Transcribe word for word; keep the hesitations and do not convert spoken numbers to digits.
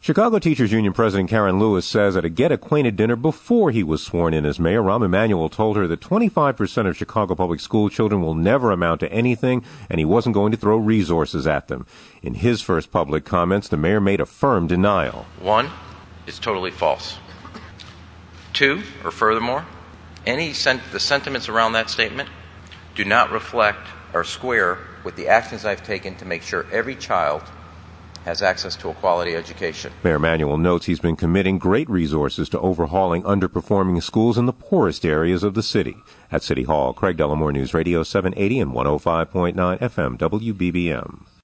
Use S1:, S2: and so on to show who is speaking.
S1: Chicago Teachers Union President Karen Lewis says at a get-acquainted dinner before he was sworn in as mayor, Rahm Emanuel told her that twenty-five percent of Chicago public school children will never amount to anything, and he wasn't going to throw resources at them. In his first public comments, the mayor made a firm denial.
S2: One, it's totally false. Two, or furthermore, any sen- the sentiments around that statement do not reflect or square with the actions I've taken to make sure every child has access to a quality education.
S1: Mayor Emanuel notes he's been committing great resources to overhauling underperforming schools in the poorest areas of the city. At City Hall, Craig Dellamore News Radio seven eighty and one oh five point nine F M W B B M.